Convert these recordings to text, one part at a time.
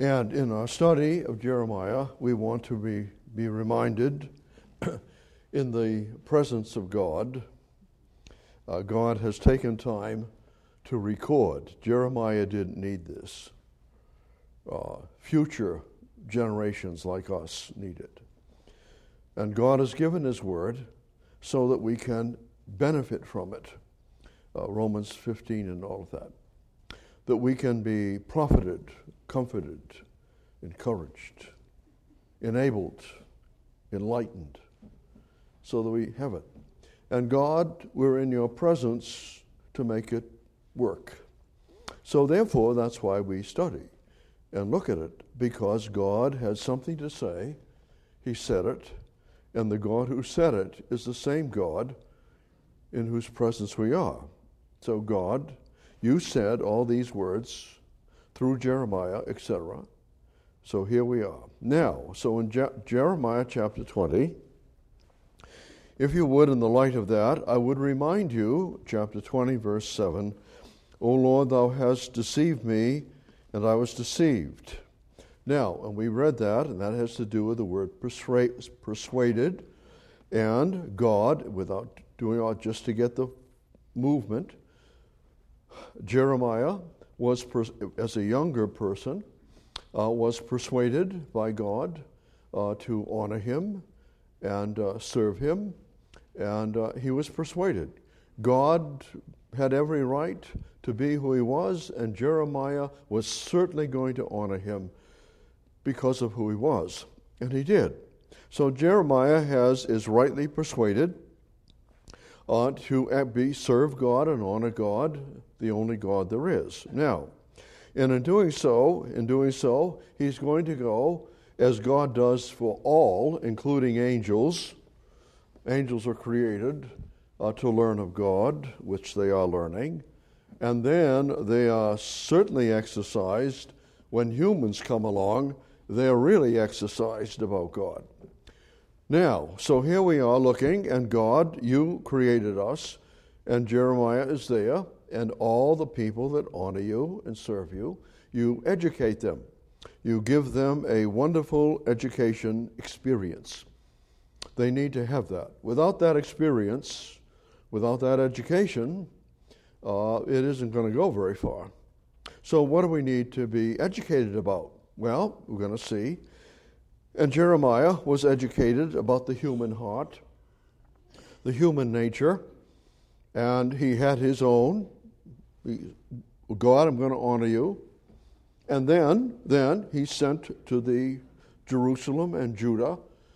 And in our study of Jeremiah, we want to be reminded in the presence of God, God has taken time to record. Jeremiah didn't need this. Future generations like us need it. And God has given His Word so that we can benefit from it. Romans 15 and all of that. That we can be profited, comforted, encouraged, enabled, enlightened, so that we have it. And God, we're in your presence to make it work. So therefore, that's why we study and look at it, because God has something to say. He said it, and the God who said it is the same God in whose presence we are. So God, you said all these words through Jeremiah, etc. So here we are. Now, so in Jeremiah chapter 20, if you would, in the light of that, I would remind you, chapter 20, verse 7, O Lord, thou hast deceived me, and I was deceived. Now, and we read that, and that has to do with the word persuaded, and God, without doing all, just to get the movement, Jeremiah was, as a younger person, was persuaded by God to honor Him and serve Him, and he was persuaded. God had every right to be who He was, and Jeremiah was certainly going to honor Him because of who he was, and he did. So Jeremiah is rightly persuaded to serve God and honor God, the only God there is. Now, and in doing so, he's going to go, as God does for all, including angels. Angels are created to learn of God, which they are learning, and then they are certainly exercised when humans come along. They're really exercised about God. Now, so here we are looking, and God, you created us, and Jeremiah is there, and all the people that honor you and serve you, you educate them. You give them a wonderful education experience. They need to have that. Without that experience, without that education, it isn't going to go very far. So what do we need to be educated about? Well, we're going to see. And Jeremiah was educated about the human heart, the human nature, and he had his own. God, I'm going to honor you. And then he sent to the Jerusalem and Judah,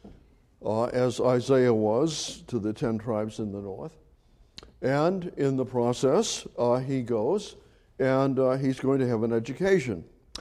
as Isaiah was to the 10 tribes in the north. And in the process, he goes, and he's going to have an education.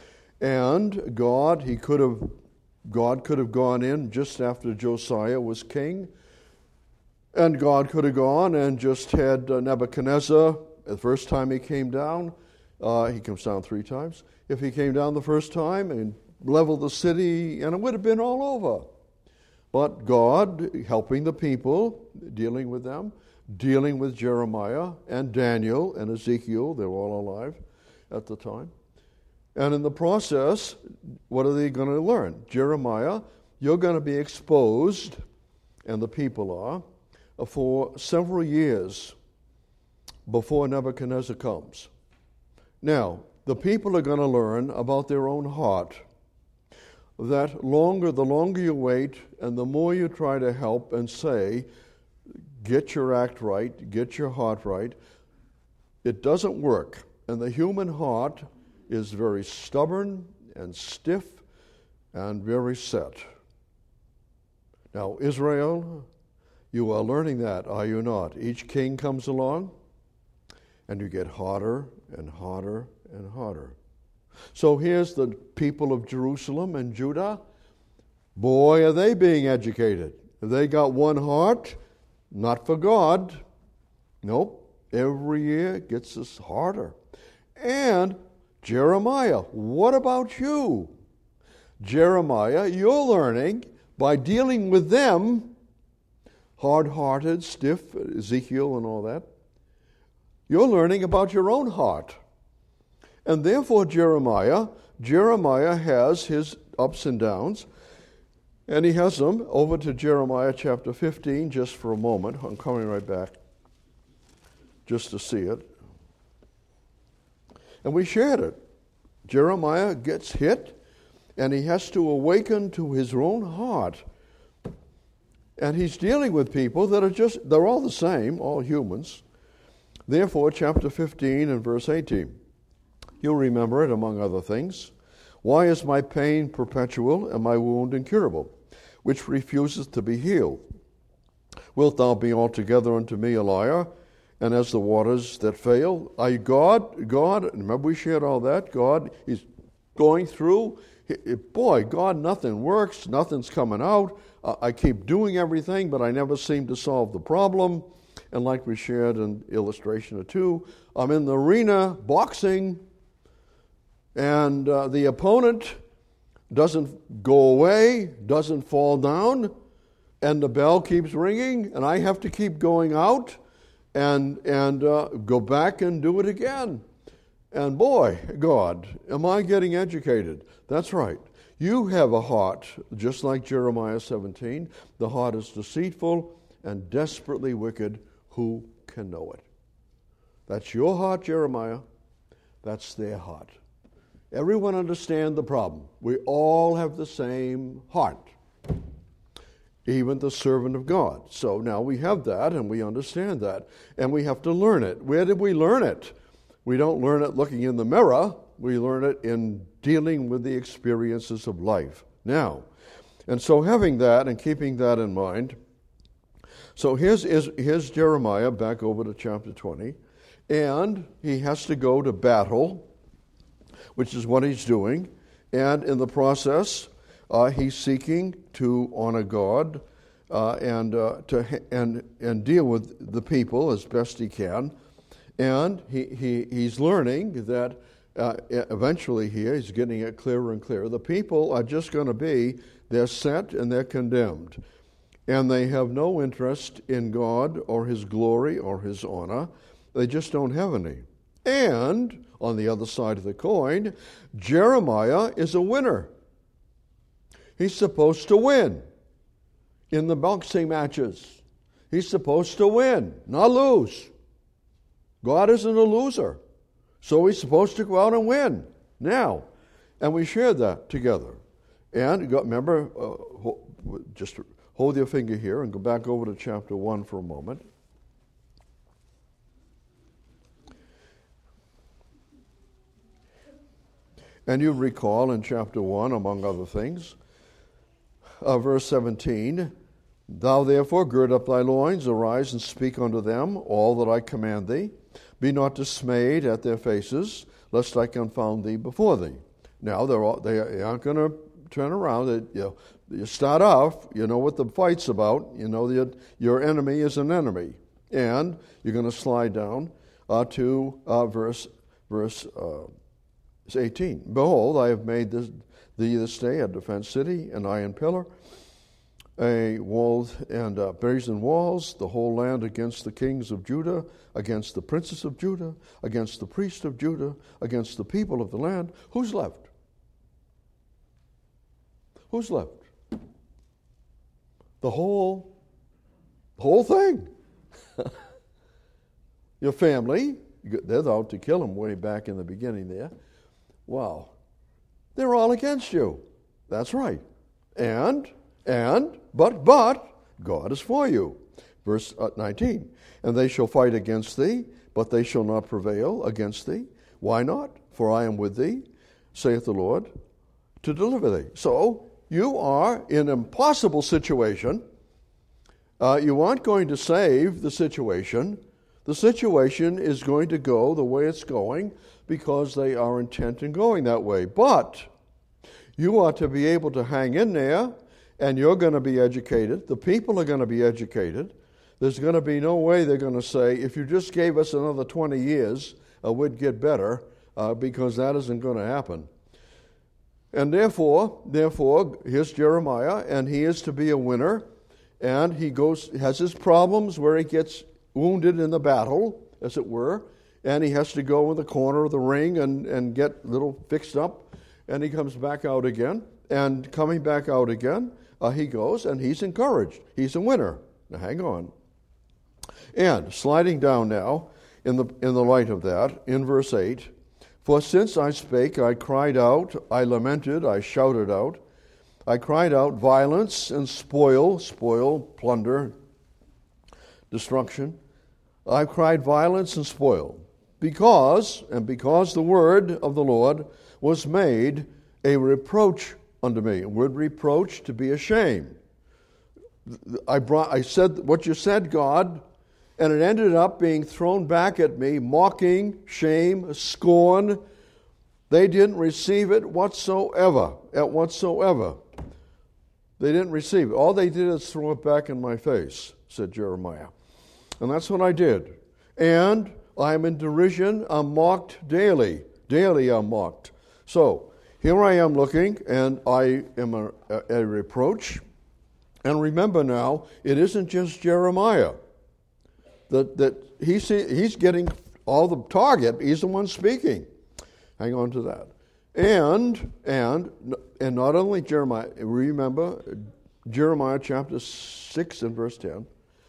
And God could have gone in just after Josiah was king, and God could have gone and just had Nebuchadnezzar. The first time he came down, he comes down 3 times. If he came down the first time and leveled the city, and it would have been all over. But God, helping the people, dealing with them, dealing with Jeremiah and Daniel and Ezekiel, they were all alive at the time. And in the process, what are they going to learn? Jeremiah, you're going to be exposed, and the people are, for several years before Nebuchadnezzar comes. Now, the people are going to learn about their own heart. That the longer you wait, and the more you try to help and say, get your act right, get your heart right, it doesn't work. And the human heart is very stubborn and stiff and very set. Now, Israel, you are learning that, are you not? Each king comes along, and you get harder and harder and harder. So here's the people of Jerusalem and Judah. Boy, are they being educated. They got one heart, not for God. Nope. Every year it gets us harder. And Jeremiah, what about you? Jeremiah, you're learning by dealing with them, hard-hearted, stiff, Ezekiel and all that. You're learning about your own heart. And therefore, Jeremiah, Jeremiah has his ups and downs, and he has them. Over to Jeremiah chapter 15 just for a moment. I'm coming right back just to see it. And we shared it. Jeremiah gets hit, and he has to awaken to his own heart. And he's dealing with people that are they're all the same, all humans. Therefore, chapter 15 and verse 18. You'll remember it, among other things. Why is my pain perpetual and my wound incurable, which refuses to be healed? Wilt thou be altogether unto me a liar, and as the waters that fail? God, remember we shared all that? God is going through. Boy, God, nothing works, nothing's coming out. I keep doing everything, but I never seem to solve the problem. And like we shared an illustration or two, I'm in the arena boxing, and the opponent doesn't go away, doesn't fall down, and the bell keeps ringing, and I have to keep going out and go back and do it again. And boy, God, am I getting educated? That's right. You have a heart, just like Jeremiah 17. The heart is deceitful and desperately wicked. Who can know it? That's your heart, Jeremiah. That's their heart. Everyone understand the problem. We all have the same heart, even the servant of God. So now we have that, and we understand that, and we have to learn it. Where did we learn it? We don't learn it looking in the mirror. We learn it in dealing with the experiences of life. Now, and so having that and keeping that in mind, so here's Jeremiah back over to chapter 20, and he has to go to battle, which is what he's doing, and in the process, he's seeking to honor God and deal with the people as best he can, and he's learning that eventually here he's getting it clearer and clearer. The people are just going to be, they're set and they're condemned, and they have no interest in God or His glory or His honor. They just don't have any. And on the other side of the coin, Jeremiah is a winner. He's supposed to win in the boxing matches. He's supposed to win, not lose. God isn't a loser, so he's supposed to go out and win now. And we shared that together. And remember, just hold your finger here and go back over to chapter 1 for a moment. And you recall in chapter 1, among other things, verse 17, Thou therefore gird up thy loins, arise and speak unto them all that I command thee. Be not dismayed at their faces, lest I confound thee before thee. Now, they aren't going to turn around. You start off, you know what the fight's about. You know your enemy is an enemy. And you're going to slide down to verse 18. Behold, I have made thee this day a defense city, an iron pillar, a walled and brazen walls, the whole land against the kings of Judah, against the princes of Judah, against the priests of Judah, against the people of the land. Who's left? Who's left? The whole thing. Your family, they're out to kill him way back in the beginning there. Wow. They're all against you. That's right. But God is for you. Verse 19. And they shall fight against thee, but they shall not prevail against thee. Why not? For I am with thee, saith the Lord, to deliver thee. So you are in an impossible situation. You aren't going to save the situation. The situation is going to go the way it's going because they are intent in going that way. But you are to be able to hang in there, and you're going to be educated. The people are going to be educated. There's going to be no way they're going to say, if you just gave us another 20 years, we'd get better, because that isn't going to happen. And therefore, here's Jeremiah, and he is to be a winner, and he has his problems where he gets wounded in the battle, as it were, and he has to go in the corner of the ring and get a little fixed up, And he comes back out again, and coming back out again, he goes, and he's encouraged. He's a winner. Now, hang on. And sliding down now, in the light of that, in verse 8, for since I spake, I cried out, I lamented, I shouted out. I cried out violence and spoil, plunder, destruction. I cried violence and spoil, because the word of the Lord was made a reproach unto me. The word reproach, to be ashamed. I said what you said, God, and it ended up being thrown back at me, mocking, shame, scorn. They didn't receive it whatsoever. They didn't receive it. All they did is throw it back in my face, said Jeremiah. And that's what I did. And I'm in derision. I'm mocked daily. Daily I'm mocked. So here I am looking, and I am a reproach. And remember now, it isn't just Jeremiah. That he's getting all the target. He's the one speaking. Hang on to that. And not only Jeremiah. Remember Jeremiah chapter 6 and verse 10.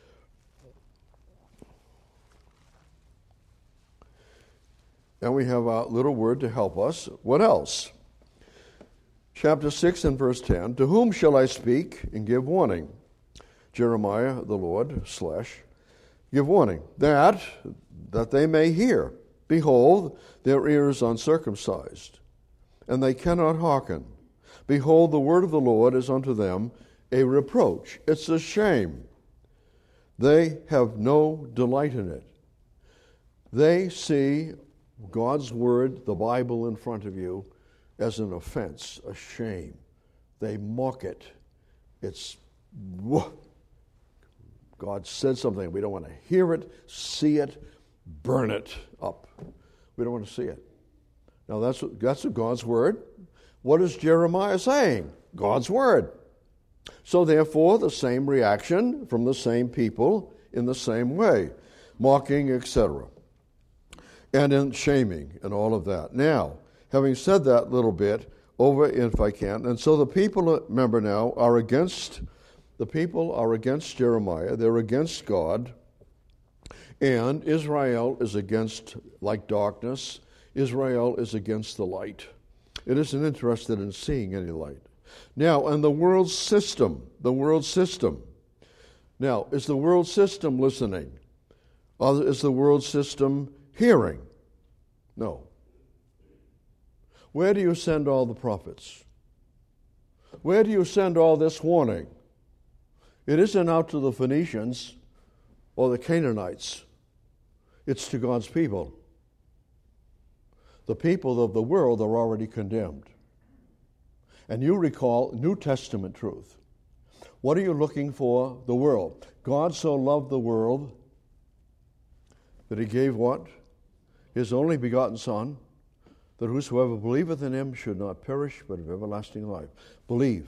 And we have a little word to help us. What else? Chapter 6 and verse 10. To whom shall I speak and give warning? Jeremiah, the Lord, give warning, that they may hear. Behold, their ears uncircumcised, and they cannot hearken. Behold, the word of the Lord is unto them a reproach. It's a shame. They have no delight in it. They see God's word, the Bible in front of you, as an offense, a shame. They mock it. It's, God said something. We don't want to hear it, see it, burn it up. We don't want to see it. Now that's God's word. What is Jeremiah saying? God's word. So therefore, the same reaction from the same people in the same way, mocking, etc., and in shaming and all of that. Now, having said that little bit, over if I can, and so the people, remember now, are against Jeremiah. They're against God. And Israel is against, like darkness, Israel is against the light. It isn't interested in seeing any light. Now, and the world system. Now, is the world system listening? Or is the world system hearing? No. Where do you send all the prophets? Where do you send all this warning? It isn't out to the Phoenicians or the Canaanites. It's to God's people. The people of the world are already condemned. And you recall New Testament truth. What are you looking for? The world. God so loved the world that he gave what? His only begotten Son, that whosoever believeth in him should not perish, but have everlasting life. Believe.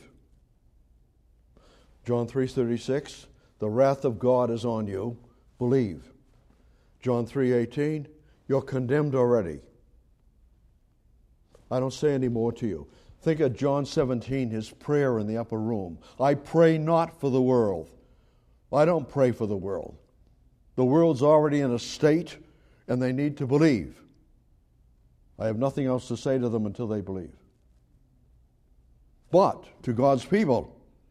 John 3:36, the wrath of God is on you. Believe. John 3:18, you're condemned already. I don't say any more to you. Think of John 17, his prayer in the upper room. I pray not for the world. I don't pray for the world. The world's already in a state, and they need to believe. I have nothing else to say to them until they believe. But to God's people,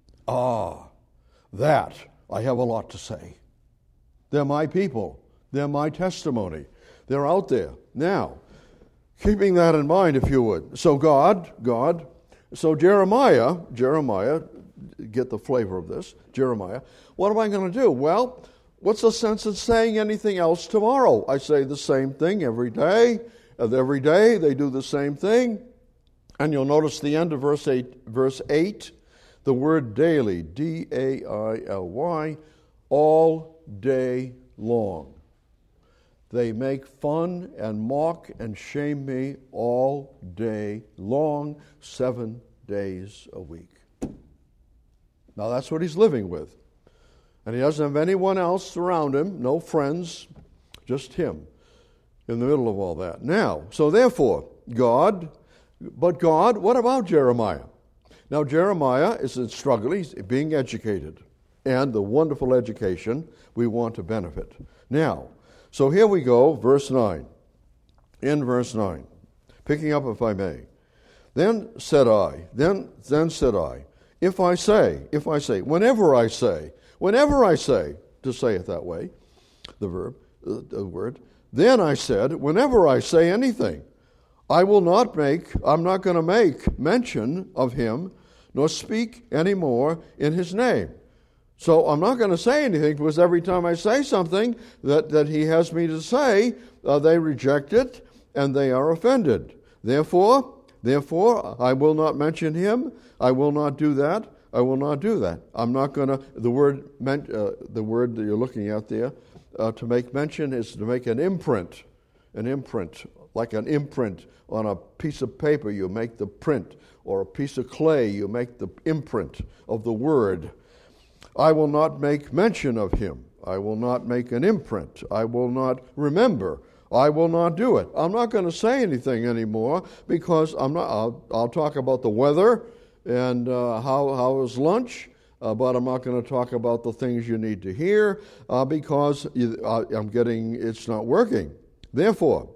that I have a lot to say. They're my people. They're my testimony. They're out there. Now, keeping that in mind, if you would. So so Jeremiah, get the flavor of this, Jeremiah, what am I going to do? Well, what's the sense in saying anything else tomorrow? I say the same thing every day. Every day they do the same thing. And you'll notice the end of verse 8, the word daily, D-A-I-L-Y, all day long. They make fun and mock and shame me all day long, 7 days a week. Now that's what he's living with. And he doesn't have anyone else around him, no friends, just him in the middle of all that. Now, so therefore, God, But God, what about Jeremiah? Now, Jeremiah is in struggle. He's being educated. And the wonderful education we want to benefit. Now, so here we go, verse 9. In verse 9. Picking up, if I may. Then said I, if I say, whenever I say, to say it that way, the word, then I said, whenever I say anything, I'm not going to make mention of him, nor speak any more in his name. So I'm not going to say anything, because every time I say something that he has me to say, they reject it and they are offended. Therefore, I will not mention him. I will not do that. I will not do that. I'm not going to. The word that you're looking at there, to make mention is to make an imprint, like an imprint on a piece of paper. You make the print, or a piece of clay. You make the imprint of the word. I will not make mention of him. I will not make an imprint. I will not remember. I will not do it. I'm not going to say anything anymore, because I'll talk about the weather and how was lunch, but I'm not going to talk about the things you need to hear, because it's not working. Therefore,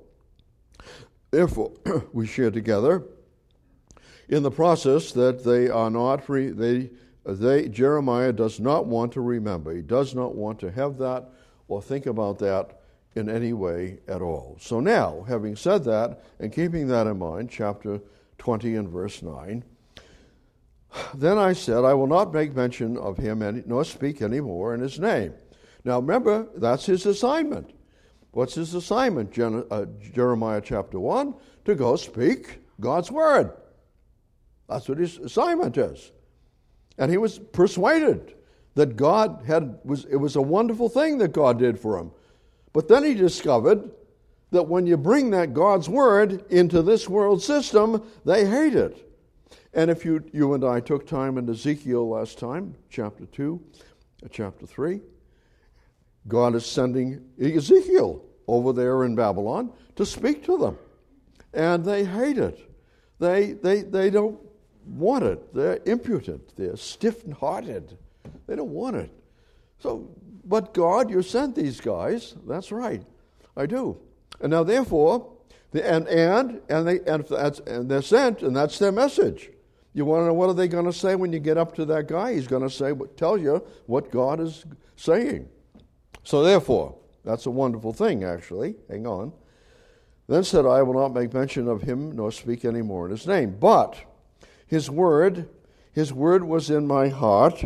we share together in the process that they are not Jeremiah does not want to remember. He does not want to have that or think about that in any way at all. So now, having said that, and keeping that in mind, chapter 20 and verse 9, then I said, I will not make mention of him nor speak any more in his name. Now remember, that's his assignment. What's his assignment? Jeremiah chapter 1, to go speak God's word. That's what his assignment is. And he was persuaded that it was a wonderful thing that God did for him. But then he discovered that when you bring that God's word into this world system, they hate it. And if you and I took time in Ezekiel last time, chapter 2, chapter 3, God is sending Ezekiel over there in Babylon to speak to them. And they hate it. They don't want it. They're impudent. They're stiff-hearted. They don't want it. So, but God, you sent these guys. That's right. I do. And now, therefore, they're sent, and that's their message. You want to know what are they going to say when you get up to that guy? He's going to tell you what God is saying. So therefore, that's a wonderful thing, actually. Hang on. Then said I will not make mention of him, nor speak any more in his name. But his word was in my heart,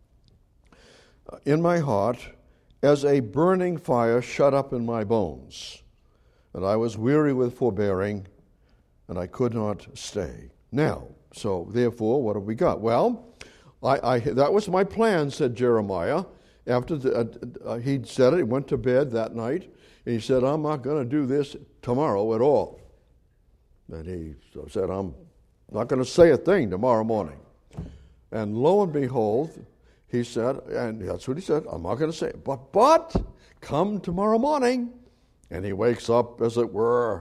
as a burning fire shut up in my bones. And I was weary with forbearing, and I could not stay. Now, so therefore, what have we got? Well, that was my plan, said Jeremiah. After he'd said it, he went to bed that night, and he said, I'm not going to do this tomorrow at all. And he said, I'm not going to say a thing tomorrow morning. And lo and behold, he said, and that's what he said, I'm not going to say it. But come tomorrow morning. And he wakes up, as it were.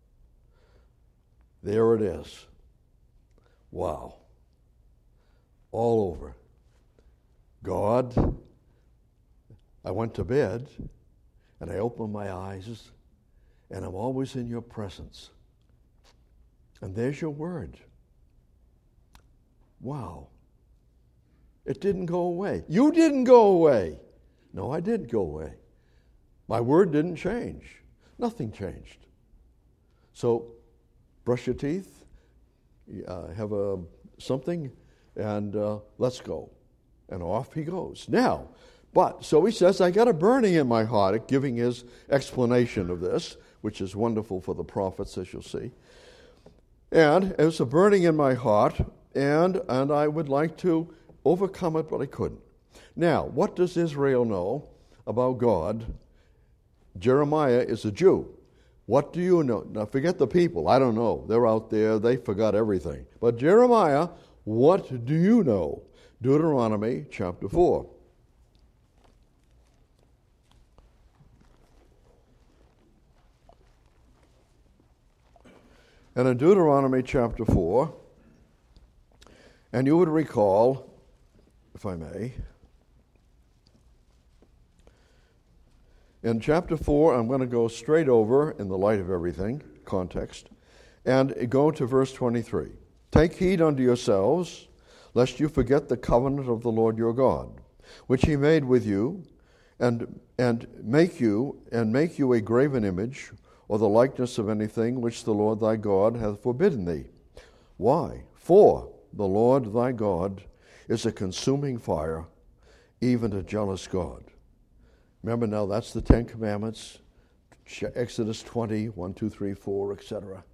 There it is. Wow. All over. God, I went to bed, and I opened my eyes, and I'm always in your presence. And there's your word. Wow. It didn't go away. You didn't go away. No, I didn't go away. My word didn't change. Nothing changed. So, brush your teeth, have something, and let's go. And off he goes. Now, so he says, I got a burning in my heart, giving his explanation of this, which is wonderful for the prophets, as you'll see. And it was a burning in my heart, and I would like to overcome it, but I couldn't. Now, what does Israel know about God? Jeremiah is a Jew. What do you know? Now, forget the people. I don't know. They're out there. They forgot everything. But Jeremiah, what do you know? Deuteronomy chapter 4. And in Deuteronomy chapter 4, and you would recall, if I may, in chapter 4, I'm going to go straight over in the light of everything, context, and go to verse 23. Take heed unto yourselves, lest you forget the covenant of the Lord your God, which he made with you, and make you a graven image, or the likeness of anything which the Lord thy God hath forbidden thee. Why? For the Lord thy God is a consuming fire, even a jealous God. Remember now, that's the Ten Commandments, Exodus 20, 1, 2, 3, 4, etc.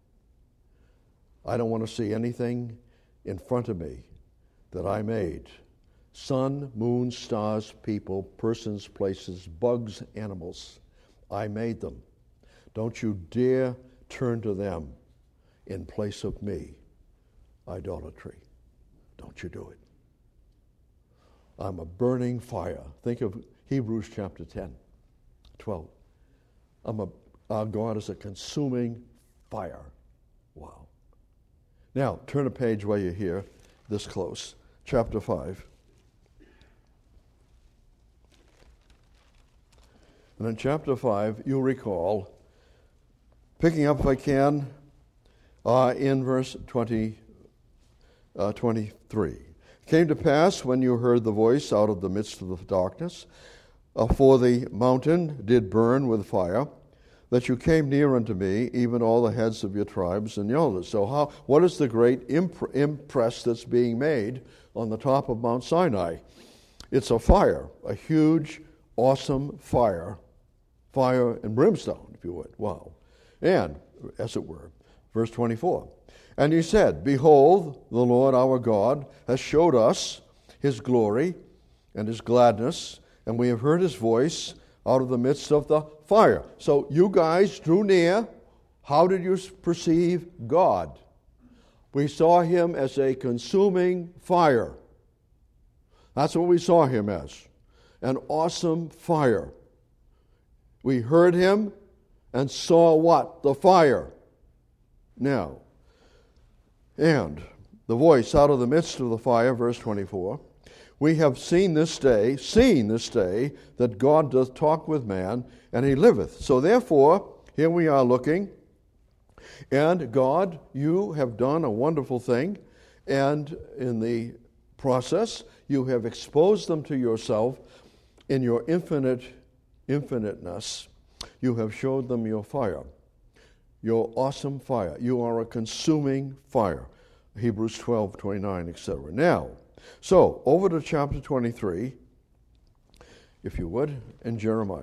I don't want to see anything in front of me that I made. Sun, moon, stars, people, persons, places, bugs, animals. I made them. Don't you dare turn to them in place of me. Idolatry. Don't you do it. I'm a burning fire. Think of Hebrews chapter 10, 12. Our God is a consuming fire. Wow. Now, turn a page while you're here, this close. Chapter 5. And in chapter 5, you'll recall, picking up if I can, in verse 23. It came to pass when you heard the voice out of the midst of the darkness, for the mountain did burn with fire, that you came near unto me, even all the heads of your tribes and the elders. So what is the great impress that's being made on the top of Mount Sinai? It's a fire, a huge, awesome fire and brimstone, if you would. Wow. And, as it were, verse 24. And he said, Behold, the Lord our God has showed us his glory and his gladness, and we have heard his voice out of the midst of the fire. So you guys drew near. How did you perceive God? We saw him as a consuming fire. That's what we saw him as. An awesome fire. We heard him and saw what? The fire. Now, and the voice out of the midst of the fire, verse 24, we have seen this day, that God doth talk with man, and he liveth. So therefore, here we are looking, and God, you have done a wonderful thing, and in the process, you have exposed them to yourself in your infiniteness. You have showed them your fire, your awesome fire. You are a consuming fire. Hebrews 12, 29, etc. Now, so over to chapter 23, if you would, in Jeremiah.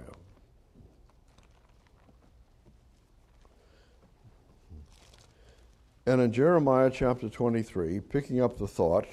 And in Jeremiah chapter 23, picking up the thought,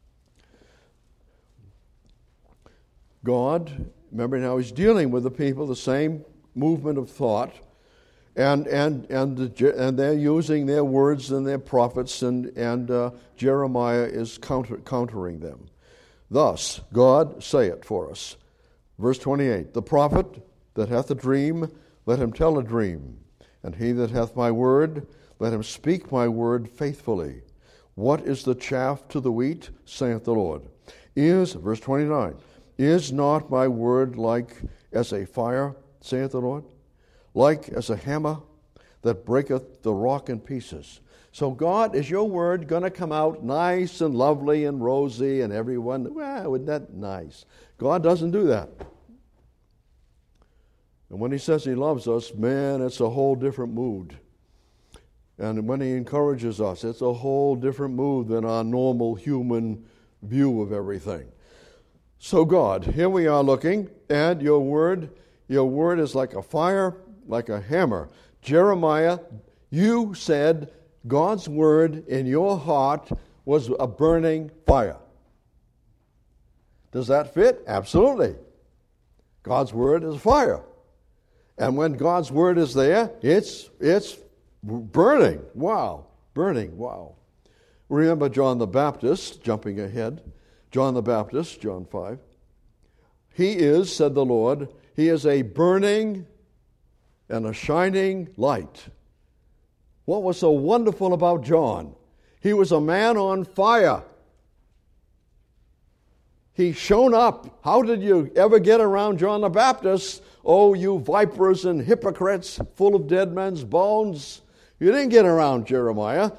God, remember now he's dealing with the people, the same movement of thought, and they're using their words and their prophets, and Jeremiah is countering them. Thus, God saith for us, verse 28, The prophet that hath a dream, let him tell a dream, and he that hath my word, let him speak my word faithfully. What is the chaff to the wheat, saith the Lord? Verse 29, Is not my word like as a fire, saith the Lord? Like as a hammer that breaketh the rock in pieces. So God, is your word going to come out nice and lovely and rosy and everyone, well, isn't that nice? God doesn't do that. And when he says he loves us, man, it's a whole different mood. And when he encourages us, it's a whole different mood than our normal human view of everything. So God, here we are looking, and your word is like a fire, like a hammer. Jeremiah, you said God's word in your heart was a burning fire. Does that fit? Absolutely. God's word is fire. And when God's word is there, it's burning. Wow. Burning. Wow. Remember John the Baptist, jumping ahead. John the Baptist, John 5. He is, said the Lord, he is a burning and a shining light What was so wonderful about John? He was a man on fire. He shone up. How did you ever get around John the Baptist? Oh, you vipers and hypocrites, full of dead men's bones. You didn't get around John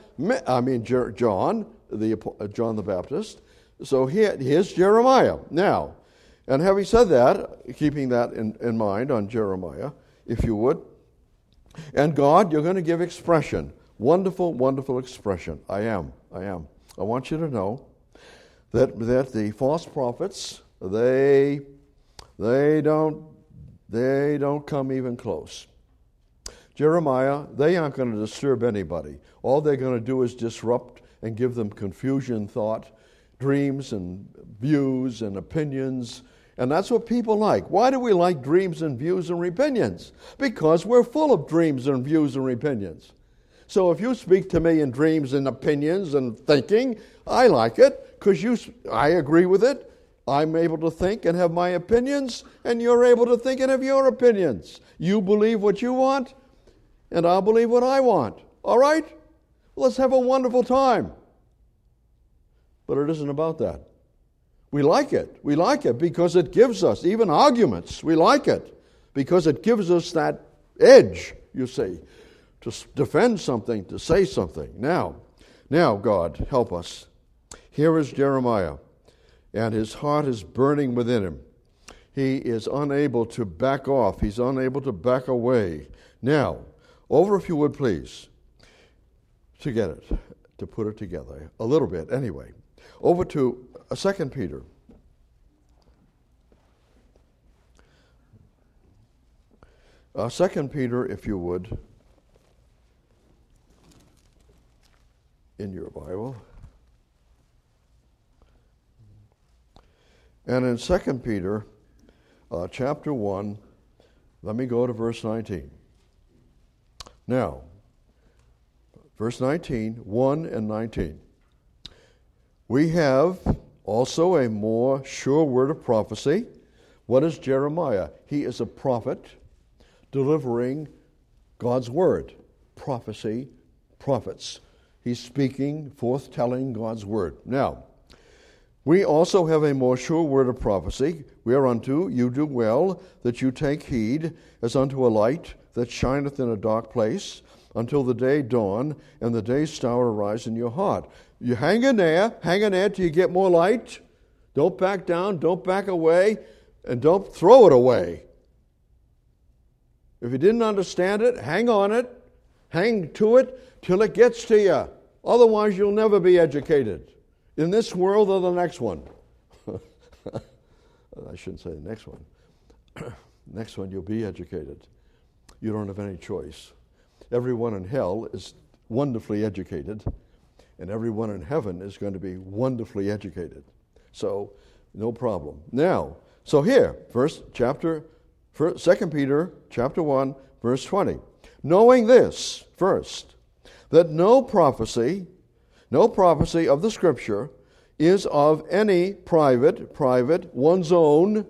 the Baptist. So here's Jeremiah. Now, and having said that, keeping that in mind on Jeremiah, if you would, and God, you're going to give expression. Wonderful, wonderful expression. I am. I want you to know that the false prophets, they don't come even close. Jeremiah, they aren't going to disturb anybody. All they're going to do is disrupt and give them confusion, thought, dreams and views and opinions. And that's what people like. Why do we like dreams and views and opinions? Because we're full of dreams and views and opinions. So if you speak to me in dreams and opinions and thinking, I like it because I agree with it. I'm able to think and have my opinions, and you're able to think and have your opinions. You believe what you want, and I'll believe what I want. All right? Let's have a wonderful time. But it isn't about that. We like it. We like it because it gives us, even arguments, we like it because it gives us that edge, you see, to defend something, to say something. Now, God, help us. Here is Jeremiah, and his heart is burning within him. He is unable to back off. He's unable to back away. Now, over if you would please, to get it, to put it together, a little bit anyway. Over to 2 Peter. 2 Peter, if you would, in your Bible. And in 2 Peter, chapter 1, let me go to verse 19. Now, verse 19, 1 and 19. We have also a more sure word of prophecy. What is Jeremiah? He is a prophet delivering God's word. Prophecy, prophets. He's speaking, forth telling God's word. Now, we also have a more sure word of prophecy, whereunto you do well that you take heed, as unto a light that shineth in a dark place, until the day dawn and the day star arise in your heart. You hang in there till you get more light. Don't back down, don't back away, and don't throw it away. If you didn't understand it, hang on it, hang to it till it gets to you. Otherwise, you'll never be educated in this world or the next one. I shouldn't say the next one. Next one, you'll be educated. You don't have any choice. Everyone in hell is wonderfully educated, and everyone in heaven is going to be wonderfully educated. So, no problem. Now, so here, 2 Peter chapter 1, verse 20. Knowing this, first, that no prophecy of the Scripture is of any private, one's own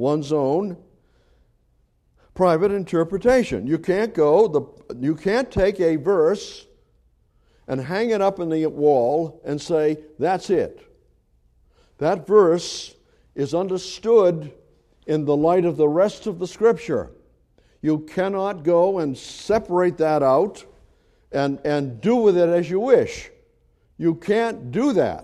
private interpretation. You can't take a verse and hang it up in the wall and say, that's it. That verse is understood in the light of the rest of the Scripture. You cannot go and separate that out and do with it as you wish. You can't do that.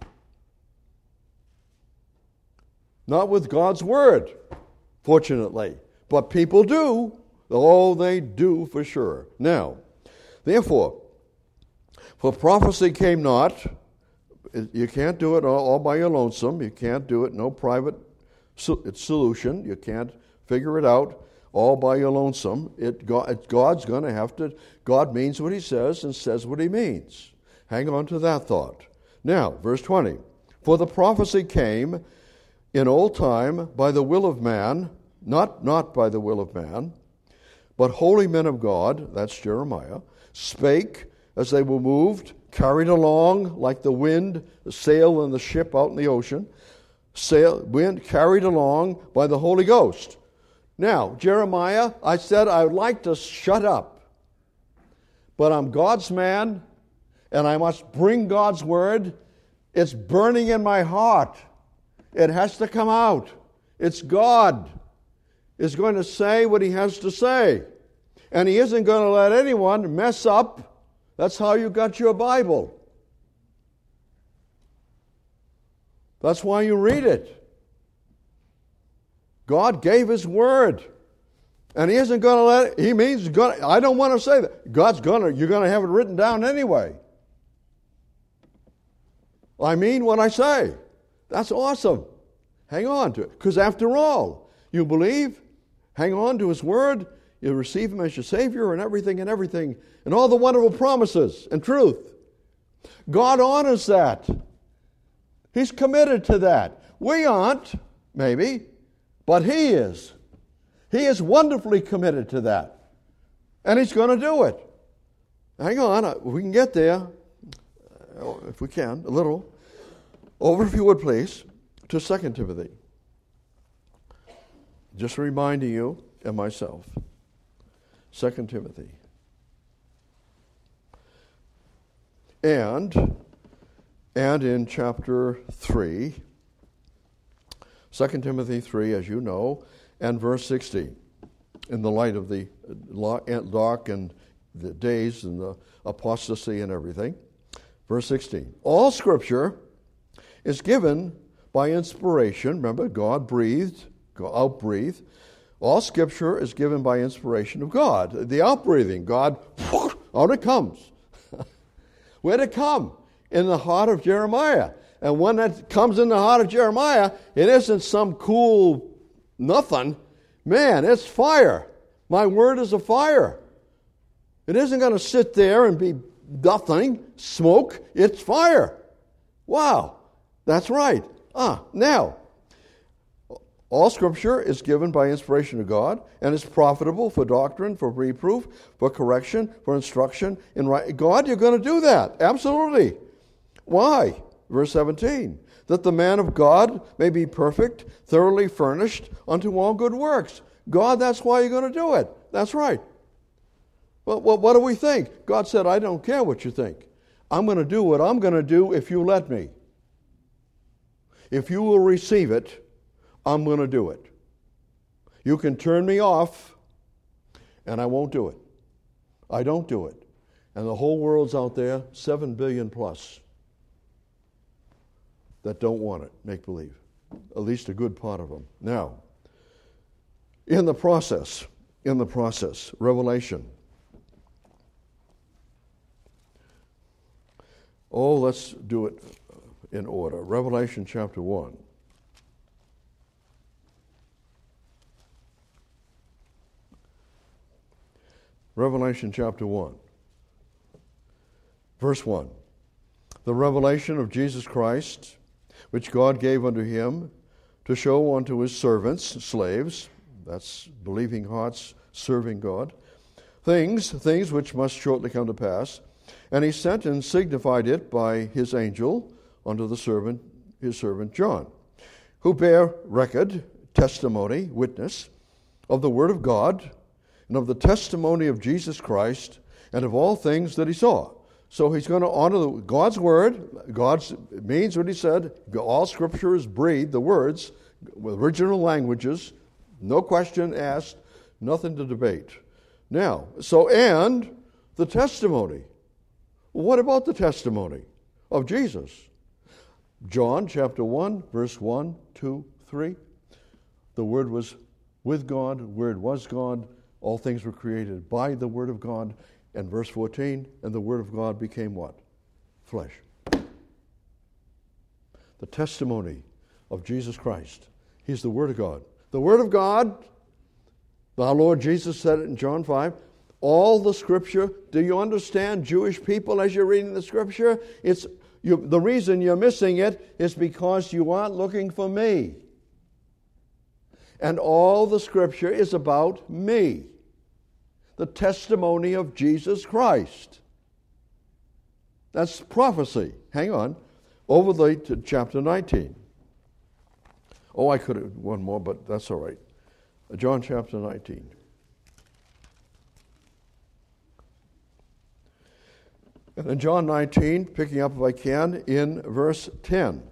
Not with God's Word, fortunately. But people do. Oh, they do for sure. Now, therefore, for prophecy came not. You can't do it all by your lonesome. You can't do it, no private solution. You can't figure it out all by your lonesome. God's going to have to. God means what He says and says what He means. Hang on to that thought. Now, verse 20. For the prophecy came in old time by the will of man, not by the will of man, but holy men of God, that's Jeremiah, spake as they were moved, carried along like the wind, the sail in the ship out in the ocean, wind carried along by the Holy Ghost. Now, Jeremiah, I said I would like to shut up, but I'm God's man, and I must bring God's word. It's burning in my heart. It has to come out. It's God is going to say what he has to say. And he isn't going to let anyone mess up. That's how you got your Bible. That's why you read it. God gave his word. And he isn't going to let it, he means, I don't want to say that. You're going to have it written down anyway. I mean what I say. That's awesome. Hang on to it. Because after all, you believe, hang on to his word, you receive him as your Savior and everything, and all the wonderful promises and truth. God honors that. He's committed to that. We aren't, maybe, but he is. He is wonderfully committed to that. And he's going to do it. Hang on, we can get there, if we can, a little. Over, if you would please, to 2 Timothy. Just reminding you and myself. 2 Timothy. And in chapter 3, 2 Timothy 3, as you know, and verse 16, in the light of the dark and the days and the apostasy and everything. Verse 16, all Scripture is given by inspiration. Remember, God outbreathed. All Scripture is given by inspiration of God. The outbreathing, God, out it comes. Where'd it come? In the heart of Jeremiah. And when that comes in the heart of Jeremiah, it isn't some cool nothing. Man, it's fire. My word is a fire. It isn't going to sit there and be nothing, smoke. It's fire. Wow, that's right. Now, all Scripture is given by inspiration of God and is profitable for doctrine, for reproof, for correction, for instruction in right. God, you're going to do that. Absolutely. Why? Verse 17. That the man of God may be perfect, thoroughly furnished unto all good works. God, that's why you're going to do it. That's right. Well, what do we think? God said, I don't care what you think. I'm going to do what I'm going to do if you let me. If you will receive it, I'm going to do it. You can turn me off, and I won't do it. I don't do it. And the whole world's out there, 7 billion plus, that don't want it, make believe. At least a good part of them. Now, in the process, Revelation. Oh, let's do it in order. Revelation chapter 1. Revelation chapter 1. Verse 1. The revelation of Jesus Christ, which God gave unto him to show unto his servants, slaves, that's believing hearts serving God, things which must shortly come to pass. And he sent and signified it by his angel unto his servant John, who bare record, testimony, witness of the word of God, and of the testimony of Jesus Christ, and of all things that he saw. So he's going to honor God's word. God's means what he said. All Scripture is breathed, the words, with original languages, no question asked, nothing to debate. Now, and the testimony. What about the testimony of Jesus? John chapter 1, verse 1, 2, 3. The Word was with God, the Word was God, all things were created by the Word of God. And verse 14, and the Word of God became what? Flesh. The testimony of Jesus Christ. He's the Word of God. The Word of God, our Lord Jesus said it in John 5, all the Scripture. Do you understand, Jewish people, as you're reading the Scripture? The reason you're missing it is because you aren't looking for me. And all the Scripture is about me. The testimony of Jesus Christ. That's prophecy. Hang on. Over to chapter 19. Oh, I could have one more, but that's all right. John chapter 19. And in John 19, picking up if I can, in verse 10.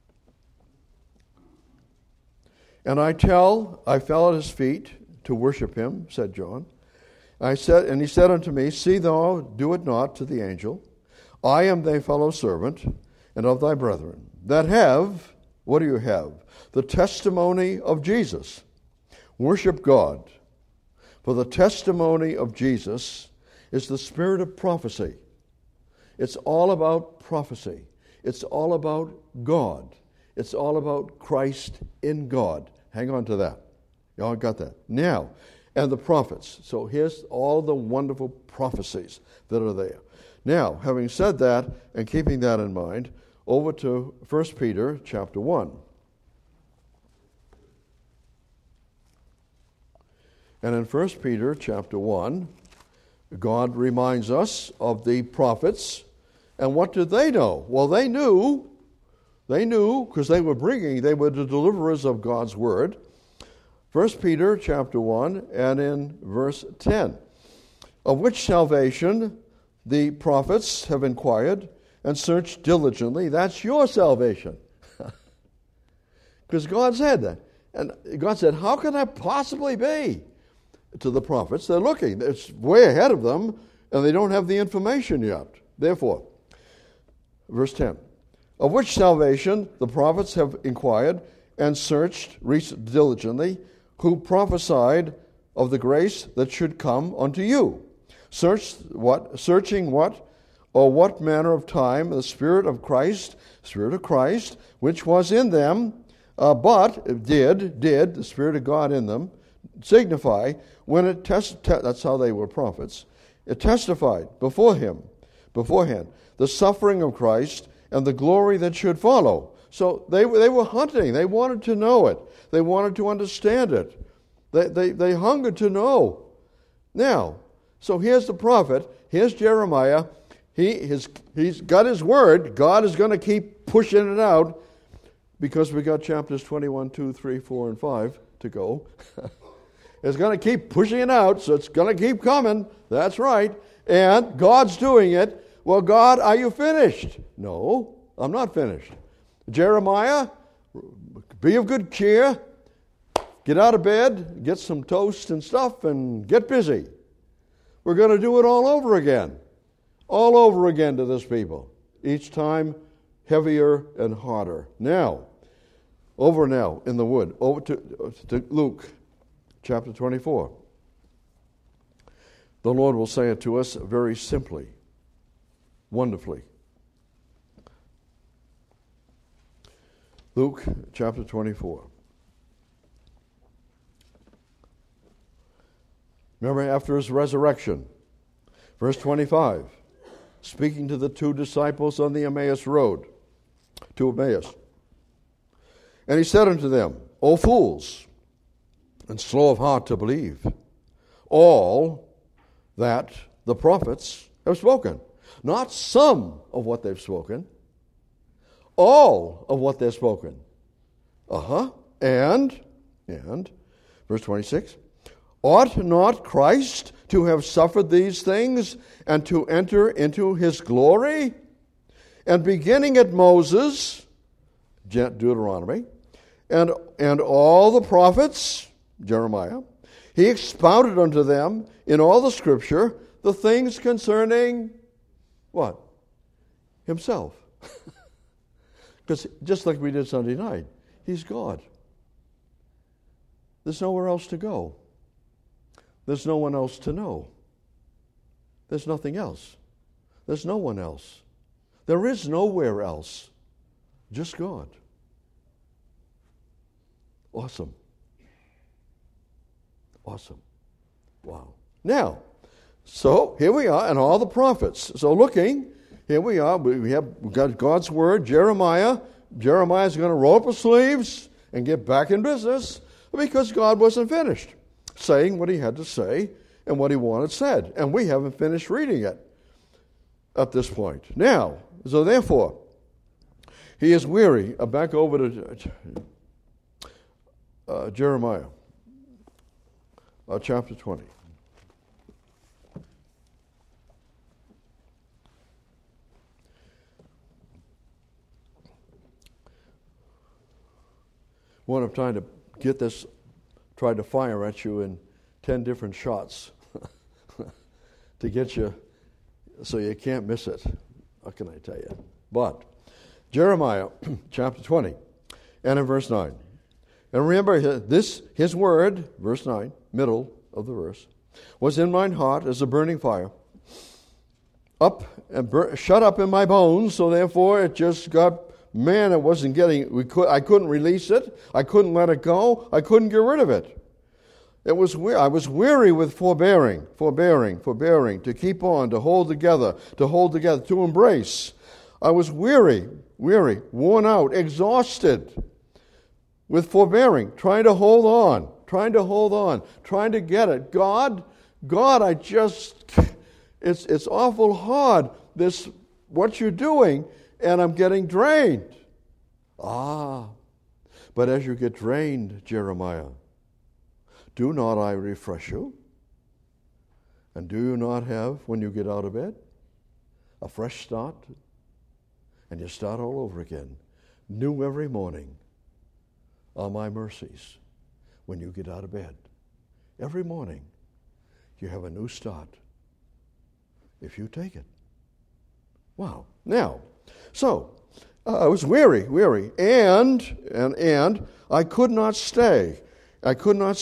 And I fell at his feet to worship him, said John. And he said unto me, See thou do it not to the angel. I am thy fellow servant and of thy brethren, that have, what do you have? The testimony of Jesus. Worship God. For the testimony of Jesus is the spirit of prophecy. It's all about prophecy. It's all about God. It's all about Christ in God. Hang on to that. You all got that? Now, and the prophets. So here's all the wonderful prophecies that are there. Now, having said that and keeping that in mind, over to 1 Peter chapter 1. And in 1 Peter chapter 1, God reminds us of the prophets. And what did they know? Well, they knew because they were the deliverers of God's word. 1 Peter chapter 1 and in verse 10. Of which salvation the prophets have inquired and searched diligently. That's your salvation. Because God said that. And God said, how can that possibly be? To the prophets, they're looking. It's way ahead of them, and they don't have the information yet. Therefore, verse 10, of which salvation the prophets have inquired and searched diligently, who prophesied of the grace that should come unto you. Searching what, or what manner of time the Spirit of Christ, which was in them, but did the Spirit of God in them signify when it that's how they were prophets. It testified beforehand the suffering of Christ and the glory that should follow. So they were hunting. They wanted to know it. They wanted to understand it. They hungered to know. Now, so here's the prophet. Here's Jeremiah. He's got his word. God is going to keep pushing it out because we got chapters 21, 2, 3, 4, and 5 to go. It's going to keep pushing it out, so it's going to keep coming. That's right. And God's doing it. Well, God, are you finished? No, I'm not finished. Jeremiah, be of good cheer. Get out of bed, get some toast and stuff, and get busy. We're going to do it all over again. All over again to this people. Each time heavier and harder. Now in the wood, over to Luke chapter 24. The Lord will say it to us very simply, wonderfully. Luke chapter 24. Remember, after his resurrection, verse 25, speaking to the two disciples on the Emmaus road, to Emmaus. And he said unto them, O fools, and slow of heart to believe, all that the prophets have spoken. Not some of what they've spoken, all of what they've spoken. And, verse 26, ought not Christ to have suffered these things and to enter into his glory? And beginning at Moses, Deuteronomy, and all the prophets, Jeremiah, he expounded unto them in all the Scripture the things concerning what? Himself. Because just like we did Sunday night, he's God. There's nowhere else to go. There's no one else to know. There's nothing else. There's no one else. There is nowhere else. Just God. Awesome. Awesome. Wow. Now, so here we are, and all the prophets. So looking, here we are. We've got God's word. Jeremiah's going to roll up his sleeves and get back in business because God wasn't finished saying what he had to say and what he wanted said. And we haven't finished reading it at this point. Now, so therefore, he is weary. Back over to Jeremiah, chapter 20. What I'm trying to get this, tried to fire at you in 10 different shots to get you so you can't miss it. What can I tell you? But Jeremiah chapter 20 and in verse 9. And remember this, his word, verse 9, middle of the verse, was in mine heart as a burning fire, up and shut up in my bones, so therefore it just got, man, it wasn't getting, I couldn't release it, I couldn't let it go, I couldn't get rid of it. I was weary with forbearing, to keep on, to hold together, to embrace. I was weary, worn out, exhausted with forbearing, trying to hold on, trying to get it. God, I just, it's awful hard, what you're doing, and I'm getting drained. But as you get drained, Jeremiah, do not I refresh you? And do you not have, when you get out of bed, a fresh start? And you start all over again. New every morning are my mercies when you get out of bed. Every morning you have a new start if you take it. Wow. Now, so I was weary, and I could not stay. I could not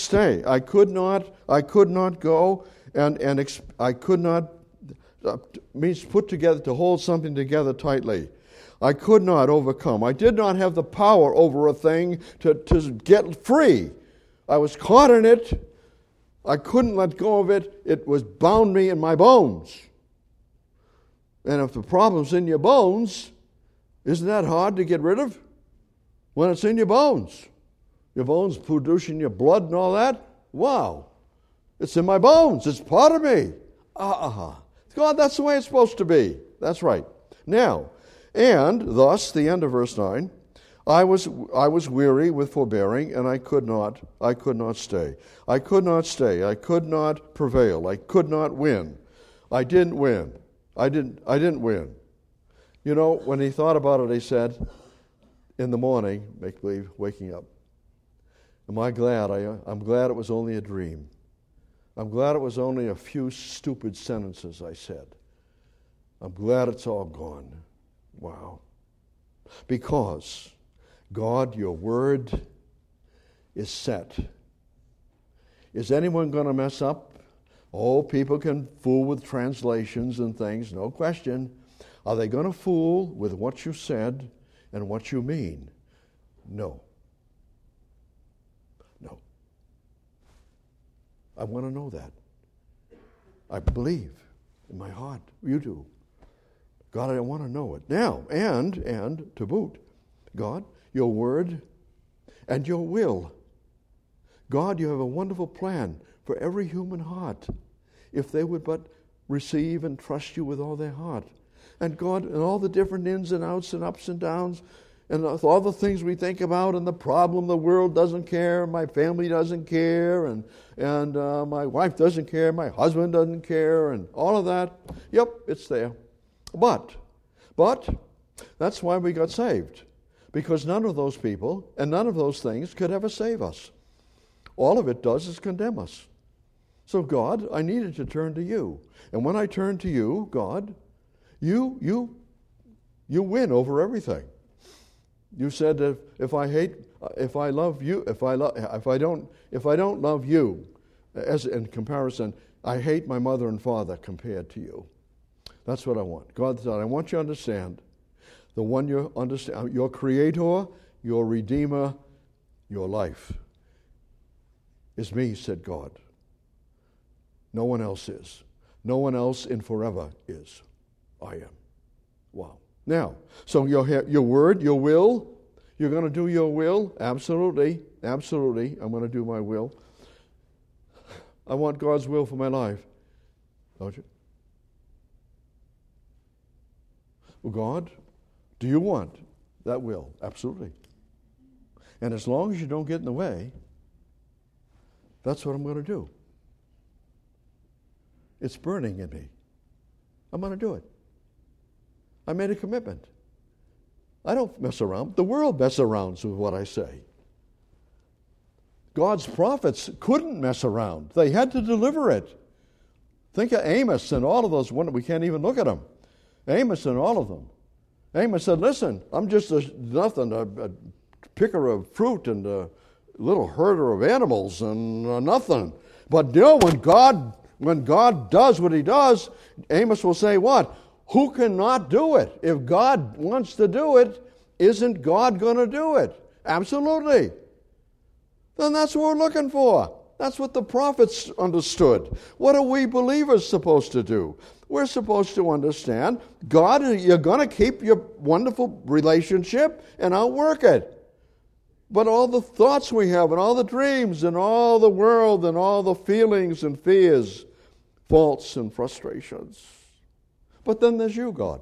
go, and I could not, means put together, to hold something together tightly. I could not overcome. I did not have the power over a thing to get free. I was caught in it. I couldn't let go of it. It was bound me in my bones. And if the problem's in your bones, isn't that hard to get rid of? When it's in your bones. Your bones producing your blood and all that? Wow. It's in my bones. It's part of me. God, that's the way it's supposed to be. That's right. Now, and thus, the end of verse 9, I was weary with forbearing, and I could not stay. I could not prevail. I could not win. I didn't win. I didn't win. You know, when he thought about it, he said, in the morning, make believe, waking up, am I glad? I'm glad it was only a dream. I'm glad it was only a few stupid sentences I said. I'm glad it's all gone. Wow. Because, God, your word is set. Is anyone going to mess up? Oh, people can fool with translations and things, no question. Are they going to fool with what you said and what you mean? No. No. I want to know that. I believe in my heart. You do. God, I want to know it. Now, and to boot, God, your word and your will. God, you have a wonderful plan for every human heart, if they would but receive and trust you with all their heart. And God, and all the different ins and outs and ups and downs, and all the things we think about, and the problem, the world doesn't care, my family doesn't care, and my wife doesn't care, my husband doesn't care, and all of that. Yep, it's there. But that's why we got saved. Because none of those people and none of those things could ever save us. All of it does is condemn us. So God, I needed to turn to you. And when I turned to you, God, you win over everything. You said that if I don't love you, as in comparison, I hate my mother and father compared to you. That's what I want. God said, I want you to understand the one you understand, your creator, your redeemer, your life is me, said God. No one else is. No one else in forever is. I am. Wow. Now, so your word, your will, you're going to do your will? Absolutely. Absolutely. I'm going to do my will. I want God's will for my life. Don't you? Well, God, do you want that will? Absolutely. And as long as you don't get in the way, that's what I'm going to do. It's burning in me. I'm going to do it. I made a commitment. I don't mess around. The world messes around with what I say. God's prophets couldn't mess around. They had to deliver it. Think of Amos and all of those. We can't even look at them. Amos and all of them. Amos said, listen, I'm just a picker of fruit and a little herder of animals and nothing. But when God does what he does, Amos will say what? Who cannot do it? If God wants to do it, isn't God going to do it? Absolutely. Then that's what we're looking for. That's what the prophets understood. What are we believers supposed to do? We're supposed to understand, God, you're going to keep your wonderful relationship and outwork it. But all the thoughts we have and all the dreams and all the world and all the feelings and fears, faults and frustrations. But then there's you, God.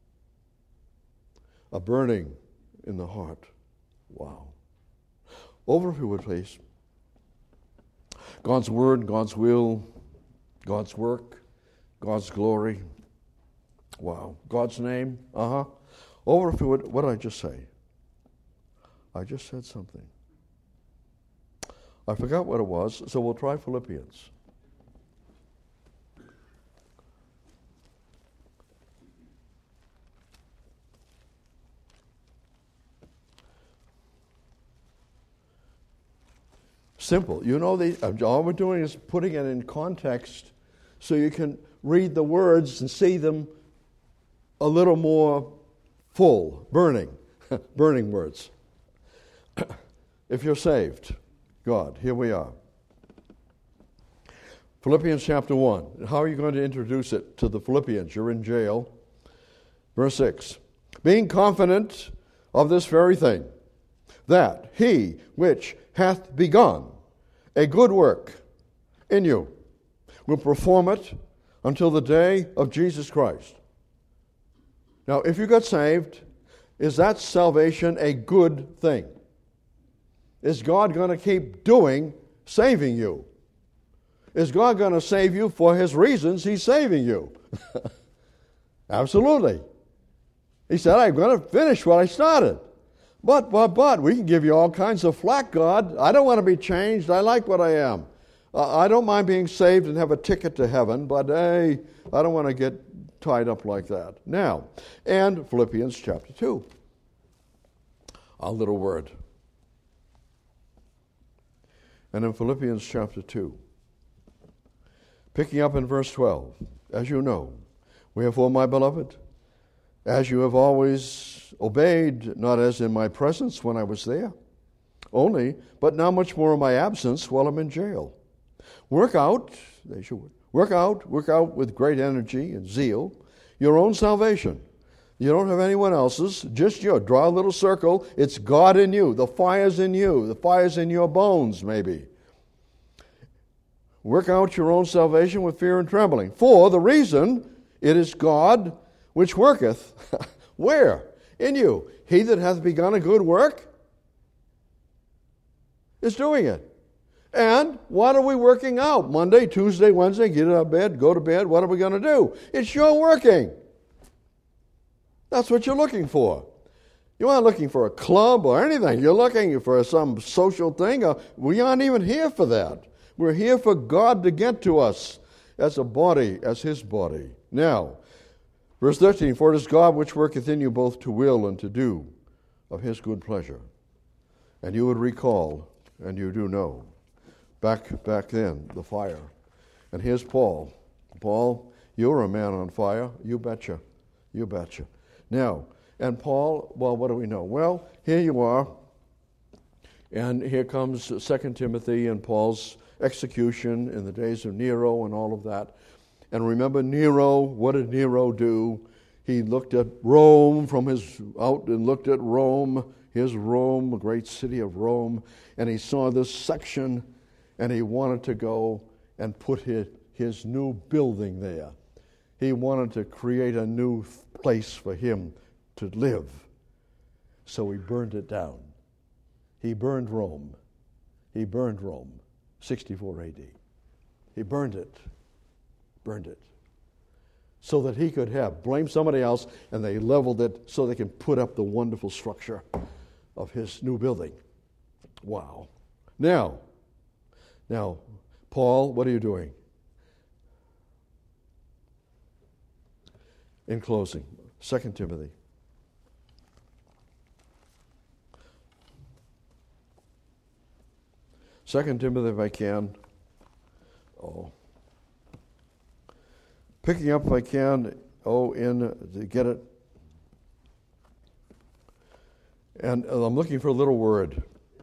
A burning in the heart. Wow. Over if you would, please. God's word, God's will, God's work, God's glory. Wow. God's name. Over if you would. What did I just say? I just said something. I forgot what it was, so we'll try Philippians. Simple. You know, all we're doing is putting it in context so you can read the words and see them a little more full, burning words. If you're saved, God, here we are. Philippians chapter 1. How are you going to introduce it to the Philippians? You're in jail. Verse 6. Being confident of this very thing, that he which hath begun a good work in you will perform it until the day of Jesus Christ. Now, if you got saved, is that salvation a good thing? Is God going to keep saving you? Is God going to save you for his reasons he's saving you? Absolutely. He said, I'm going to finish what I started. But, we can give you all kinds of flack, God. I don't want to be changed. I like what I am. I don't mind being saved and have a ticket to heaven, but hey, I don't want to get tied up like that. Now, and Philippians chapter 2. A little word. And in Philippians chapter 2, picking up in verse 12, as you know, wherefore, my beloved, as you have always obeyed, not as in my presence when I was there, only, but now much more in my absence while I'm in jail. Work out with great energy and zeal your own salvation. You don't have anyone else's, just you. Draw a little circle. It's God in you. The fire's in you. The fire's in your bones, maybe. Work out your own salvation with fear and trembling. For the reason it is God which worketh. Where? In you. He that hath begun a good work is doing it. And what are we working out? Monday, Tuesday, Wednesday, get out of bed, go to bed. What are we going to do? It's your working. That's what you're looking for. You aren't looking for a club or anything. You're looking for some social thing. We aren't even here for that. We're here for God to get to us as a body, as his body. Now, verse 13, for it is God which worketh in you both to will and to do of his good pleasure. And you would recall, and you do know, back then, the fire. And here's Paul. Paul, you're a man on fire. You betcha. You betcha. Now, and Paul, well, what do we know? Well, here you are, and here comes 2 Timothy and Paul's execution in the days of Nero and all of that. And remember Nero, what did Nero do? He looked at Rome looked at Rome, his Rome, the great city of Rome, and he saw this section, and he wanted to go and put his new building there. He wanted to create a new place for him to live. So he burned it down. He burned Rome. 64 AD. He burned it. So that he could blame somebody else, and they leveled it so they can put up the wonderful structure of his new building. Wow. Now, Now, Paul, what are you doing? In closing, 2 Timothy. Second Timothy, if I can. Picking up if I can. To get it. And I'm looking for a little word.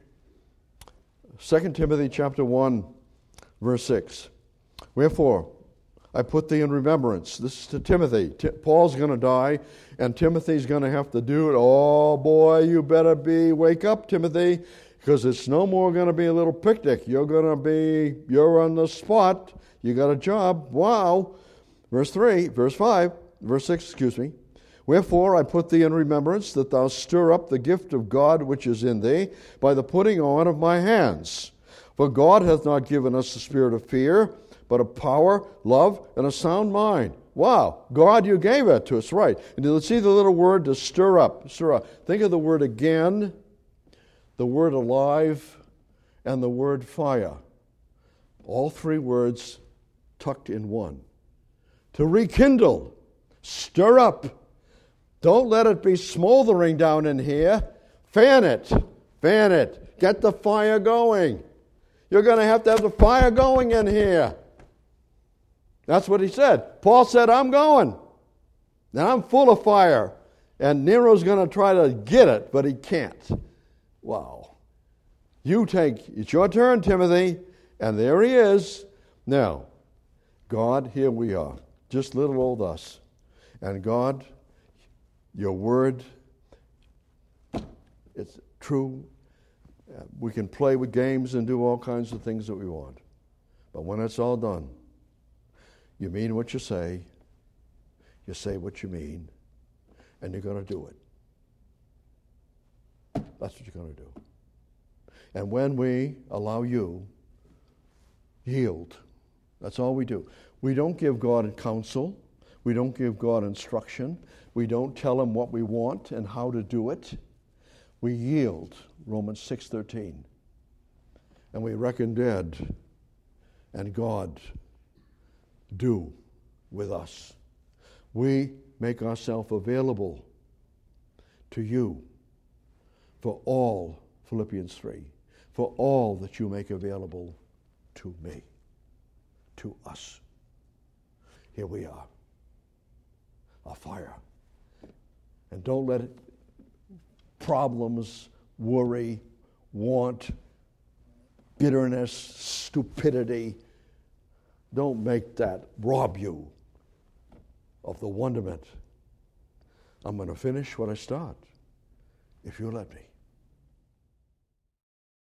2 Timothy chapter 1, verse 6. Wherefore, I put thee in remembrance. This is to Timothy. Paul's going to die, and Timothy's going to have to do it. Oh, boy, you better wake up, Timothy, because it's no more going to be a little picnic. You're on the spot. You got a job. Wow. Verse 5, verse 6, Wherefore I put thee in remembrance that thou stir up the gift of God which is in thee by the putting on of my hands. For God hath not given us the spirit of fear, but of power, love, and a sound mind. Wow, God, you gave it to us, right. And let's see the little word to stir up. Stir up. Think of the word again, the word alive, and the word fire. All three words tucked in one. To rekindle, stir up. Don't let it be smoldering down in here. Fan it. Get the fire going. You're going to have the fire going in here. That's what he said. Paul said, I'm going. And I'm full of fire. And Nero's going to try to get it, but he can't. Wow. It's your turn, Timothy. And there he is. Now, God, here we are. Just little old us. And God, your word, it's true. We can play with games and do all kinds of things that we want. But when it's all done, you mean what you say what you mean, and you're going to do it. That's what you're going to do. And when we allow you, yield. That's all we do. We don't give God counsel. We don't give God instruction. We don't tell him what we want and how to do it. We yield, Romans 6:13. And we reckon dead, and God do with us. We make ourselves available to you for all, Philippians 3, for all that you make available to me, to us. Here we are, a fire. And don't let problems, worry, want, bitterness, stupidity, don't make that rob you of the wonderment. I'm going to finish what I start, if you let me.